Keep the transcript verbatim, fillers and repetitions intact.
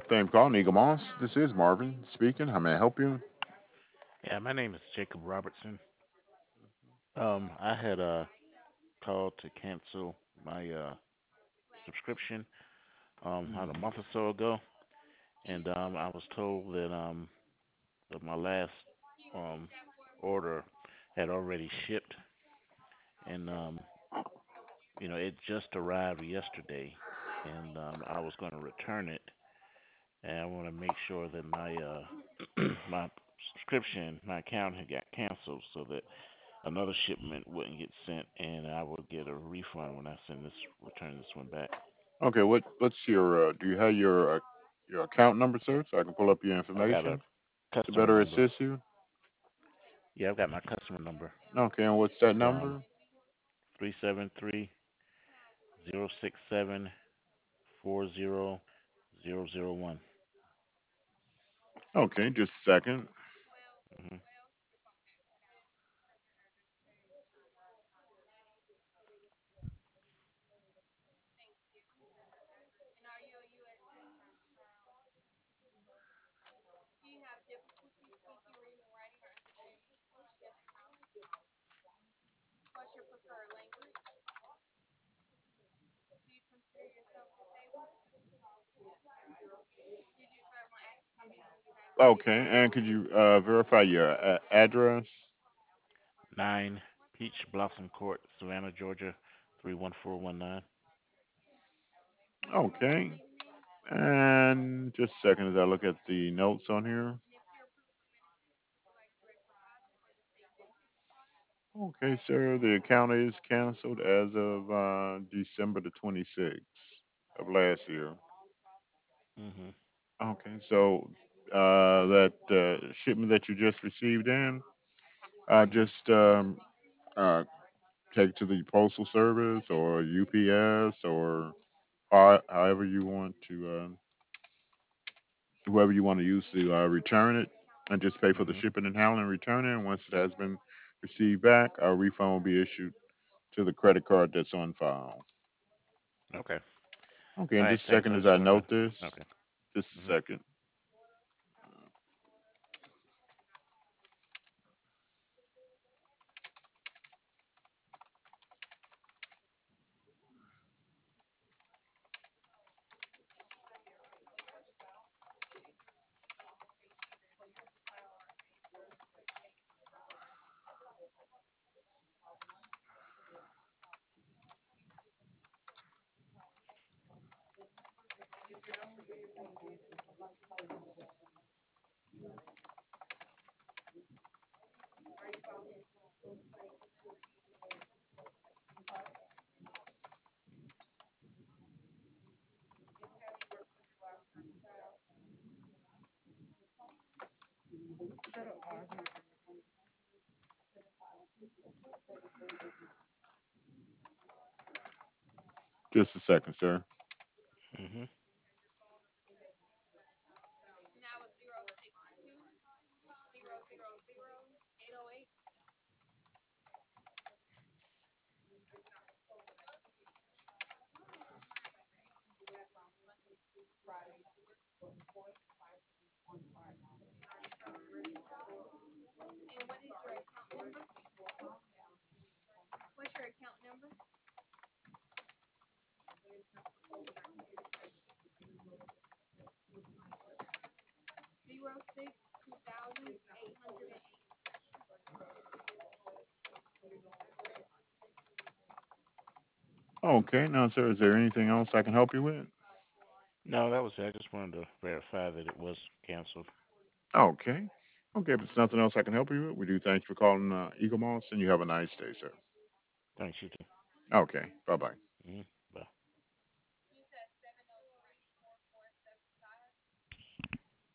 Thank you for calling Eagle Moss. This is Marvin speaking. How may I help you? Yeah, my name is Jacob Robertson. Um, I had uh called to cancel my uh subscription um about a month or so ago, and um I was told that um that my last um order had already shipped, and um you know it just arrived yesterday, and um I was going to return it, and I want to make sure that my uh my subscription, my account had got canceled so that another shipment wouldn't get sent, and I would get a refund when I send this return this one back. Okay, what what's your uh, do you have your uh, your account number, sir, so I can pull up your I got a information to customer better number. assist you? Yeah, I've got my customer number. Okay, and what's that It's um number? three seven three zero six seven four zero zero zero one. Okay, just a second. Mhm. Okay, and could you uh, verify your uh, address? Nine Peach Blossom Court, Savannah, Georgia, three one four one nine. Okay, and just a second as I look at the notes on here. Okay, sir, the account is canceled as of uh, December the twenty-sixth of last year. Mhm. Okay, so uh, that uh, shipment that you just received in, uh, Mhm. just um, uh, take to the postal service or U P S or how, however you want to, uh, whoever you want to use to uh, return it, and just pay for the Mhm. shipping and handling and return it. And once it has been received back, a refund will be issued to the credit card that's on file. Okay. Okay, All and right. just a Thanks. second I as just I wanted note to. this, Okay. just a Mhm. second. Just a second, sir. Mhm. Okay, now, sir, is there anything else I can help you with? No, that was it. I just wanted to verify that it was canceled. Okay. Okay, if there's nothing else I can help you with, we do thank you for calling uh, Eagle Moss, and you have a nice day, sir. Thanks, you too. Okay, bye bye. Mhm.